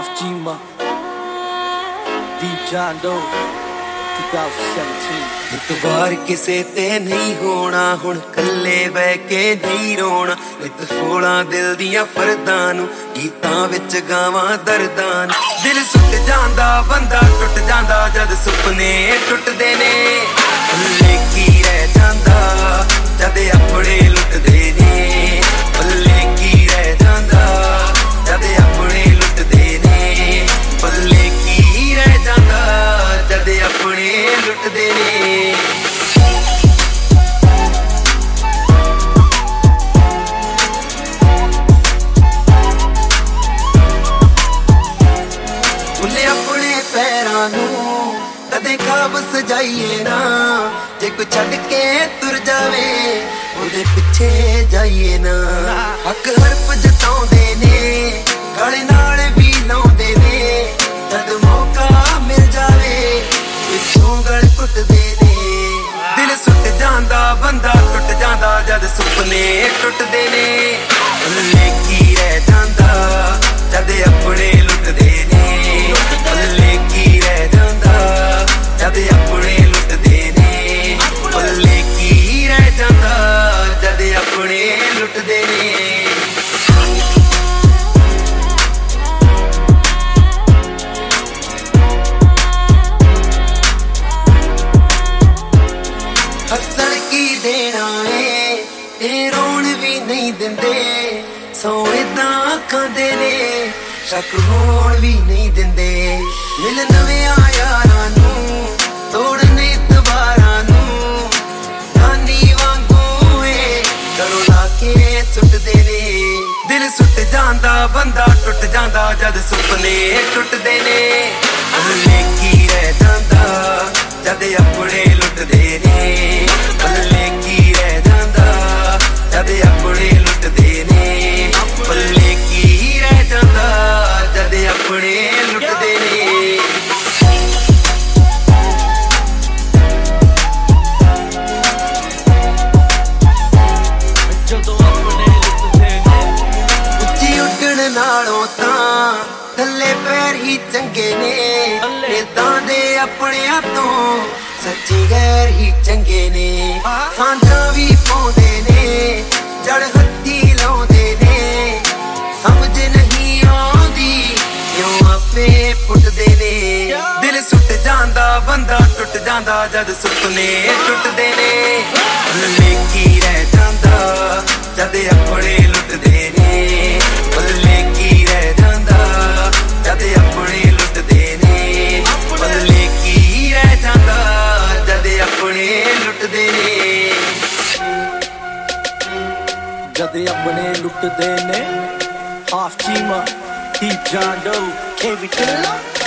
Half Gma, Deep John Doe, 2017। ਇਤਬਾਰ ਕਿਸੇ ਤੇ ਨਹੀਂ ਹੋਣਾ, ਹੁਣ ਕੱਲੇ ਬਹਿ ਕੇ ਨਹੀਂ ਰੋਣਾ। ਨਿਤ ਫੋਲਾਂ ਦਿਲ ਦੀਆਂ ਫਰਦਾਂ ਨੂੰ ਗੀਤਾਂ ਵਿੱਚ ਗਾਵਾਂ ਦਰਦਾਂ ਨੂੰ। ਦਿਲ ਸੁੱਟ ਜਾਂਦਾ ਬੰਦਾ ਟੁੱਟ ਜਾਂਦਾ ਜਦ ਸੁਪਨੇ ਟੁੱਟਦੇ ਨੇ। ਪੱਲੇ ਕੀ ਰਹਿ ਜਾਂਦਾ ਜਦ ਆਪਣੇ ਲੁੱਟਦੇ ਨੇ। ਪੱਲੇ ਕੀ ਰਹਿ ਜਾਂਦਾ ਜਦ ਆਪਣੇ ਲੁੱਟਦੇ ਨੇ। ਪੱਲੇ ਕੀ ਰਹਿ ਜਾਂਦਾ ਜਦ ਆਪਣੇ ਲੁੱਟਦੇ ਨੇ। ਭੁੱਲੇ ਆਪਣੇ ਪੈਰਾਂ ਨੂੰ ਕਦੇ ਖਾਬ ਸਜਾਈਏ ਨਾ। ਜੇ ਕੋਈ ਛੱਡ ਕੇ ਤੁਰ ਜਾਵੇ ਉਹਦੇ ਪਿੱਛੇ ਜਾਈਏ ਨਾ। ਹੱਕ ਹਰਫ ਜਤਾਉਂਦੇ ਨੇ ਗਲੇ ਨਾਲ ਵੀ ਲਾਉਂਦੇ ਨੇ। ਜਦ ਮੌਕਾ ਮਿਲ ਜਾਵੇ ਪਿੱਛੋਂ ਗਲ ਟੁੱਟਦੇ ਨੇ। ਦਿਲ ਸੁੱਟ ਜਾਂਦਾ ਬੰਦਾ ਟੁੱਟ ਜਾਂਦਾ ਜਦ ਸੁਪਨੇ ਟੁੱਟਦੇ ਨੇ। ਪੱਲੇ ਕੀ ਰਹਿ ਜਾਂਦਾ ਜਦ ਆਪਣੇ ਲੁੱਟਦੇ ਨੇ। ਪੱਲੇ ਕੀ ਰਹਿ ਜਾਂਦਾ ਜਦ ਆਪਣੇ ਲੁੱਟਦੇ ਨੇ। ਪੱਲੇ ਕੀ ਰਹਿ ਜਾਂਦਾ ਜਦ ਆਪਣੇ ਲੁੱਟਦੇ ਨੇ। ਹੱਸਣ ਕੀ ਦੇਣਾ ਏ ਇਹ ਰੋਣ ਵੀ ਨਹੀਂ ਦਿੰਦੇ। ਸੋ ਏਦਾਂ ਖਾਂਦੇ ਨੇ ਸ਼ੱਕ ਹੋਣ ਵੀ ਨਹੀਂ ਦਿੰਦੇ। ਮਿਲ ਨਵਿਆਂ ਯਾਰਾਂ ਨੂੰ ਤੋੜਨ ਇਤਬਾਰਾਂ ਨੂੰ। ਨਾਨੀ ਵਾਂਗੂ ਏ ਘਰੋਂ ਲਾ ਕੇ ਸੁੱਟਦੇ ਨੇ। ਦਿਲ ਸੁੱਟ ਜਾਂਦਾ ਬੰਦਾ ਟੁੱਟ ਜਾਂਦਾ ਜਦ ਸੁਪਨੇ ਟੁੱਟਦੇ ਨੇ। ਪੱਲੇ ਕੀ ਰਹਿ ਜਾਂਦਾ ਜਦ ਆਪਣੇ ਲੁੱਟਦੇ ਨੇ। ਪੱਲੇ ਕੀ ਰਹਿ ਜਾਂਦਾ ਜਦ ਆਪਣੇ ਲੁੱਟਦੇ ਨੇ। ਪੱਲੇ ਕੀ ਰਹਿ ਜਾਂਦਾ ਜਦ ਆਪਣੇ ਲੁੱਟਦੇ ਨੇ। ਜਦੋਂ ਆਪਣੇ ਲੁੱਟਦੇ ਨੇ। ਉੱਚੀ ਉੱਡਣ ਨਾਲੋਂ ਤਾਂ ਥੱਲੇ ਪੈਰ ਹੀ ਚੰਗੇ ਨੇ। ਏਦਾਂ ਦੇ ਆਪਣਿਆਂ ਤੋਂ ਸੱਚੀ ਗੈਰ ਹੀ ਚੰਗੇ ਨੇ। ਸਾਂਝਾਂ ਵੀ ਪਾਉਂਦੇ ਨੇ ਜੜ ਹੱਥੀ ਲਾਉਂਦੇ ਨੇ। ਸਮਝ ਨਹੀਂ ਆਉਂਦੀ ਕਿਉਂ ਆਪੇ ਪੁੱਟਦੇ ਨੇ। ਦਿਲ ਸੁੱਟ ਜਾਂਦਾ ਬੰਦਾ ਟੁੱਟ ਜਾਂਦਾ ਜਦ ਸੁਪਨੇ ਟੁੱਟਦੇ ਨੇ। ਪੱਲੇ ਕੀ ਰਹਿ ਜਾਂਦਾ ਜਦ ਆਪਣੇ ਲੁੱਟਦੇ ਨੇ। ਪੱਲੇ ਕੀ ਰਹਿ ਜਾਂਦਾ ਜਦ ਆਪਣੇ ਲੁੱਟਦੇ ਨੇ। ਪੱਲੇ ਕੀ ਰਹਿ ਜਾਂਦਾ ਜਦ ਆਪਣੇ ਲੁੱਟਦੇ ਨੇ। ਜਦ ਆਪਣੇ ਲੁੱਟਦੇ ਨੇ। Half Gma, Deep John Doe, KB Killer।